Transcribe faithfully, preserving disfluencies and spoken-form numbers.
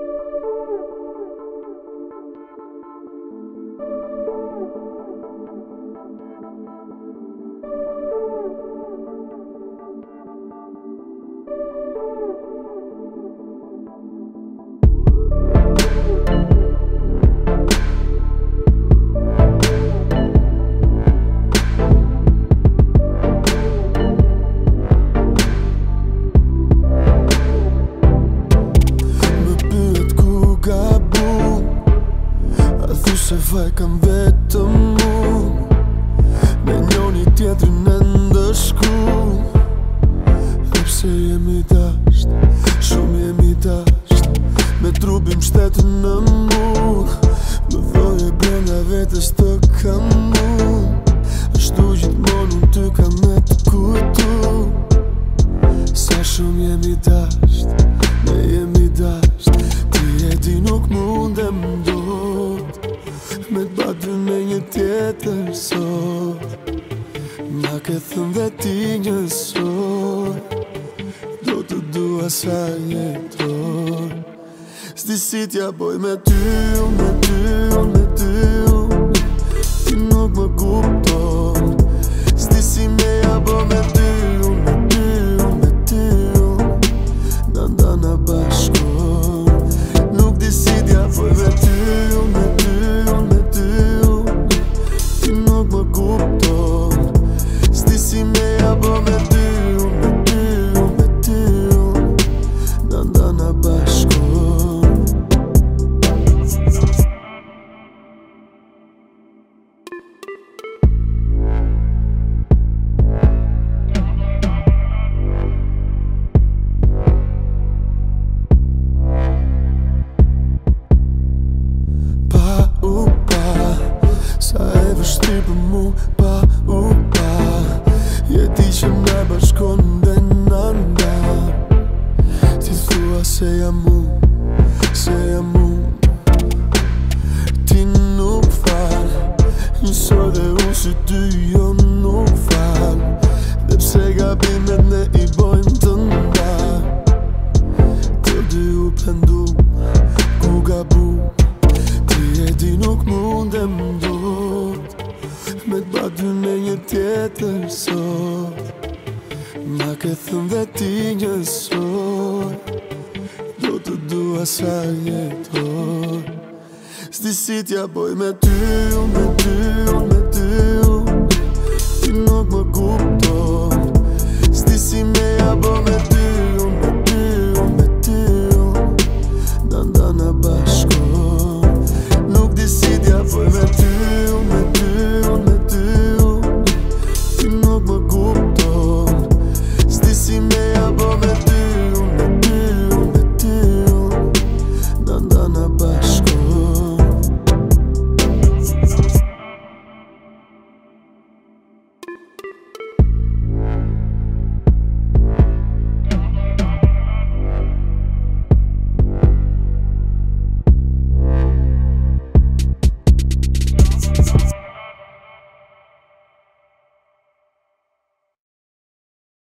Se vaj kam vetëm mu me njoni tjetrin e ndëshku. Dhe pse jemi dasht, shumë jemi dasht, me trupin shtetën në mur. Më thoje brenda vetës të kam mu, ashtu gjithmonë unë ty kam me të kujtu. Sa shumë jemi dasht, ne jemi dasht, ti e di nuk mundem dot me t'batu me një tjetër sot. Ma ke thënë dhe ti njësot, do të dua sa jetoj. S'di si t'ja boj me ty, unë me ty, unë me ty, unë ti nuk më kupton. S'di si me ja boj me ty, unë me ty, unë me ty, unë na ndana bashkon. Nuk di si t'ja boj me ty, unë me ty, unë me ty, unë ti nuk më kupton. S'di si me ja boj me ty, unë me ty, unë me ty, unë na ndana bashkon. Sa e vështirë për mu, pa u pa, je di që na bashkon dhe na nda. Ti thua se jam unë, se jam unë, ti nuk fal, njësoj dhe unë si ty jo nuk fal. Dhe pse gabimet ne i bojmë të nda, të dy u pendu, ku gabu, ti e di nuk mundem dot me t'batu me një tjetër sot. Ma ke thënë dhe ti njësot, do të dua sa jetoj. S'di si t'ja boj me ty, unë me ty, unë me ty, unë ti nuk më kupton. S'di si me ja boj me ty,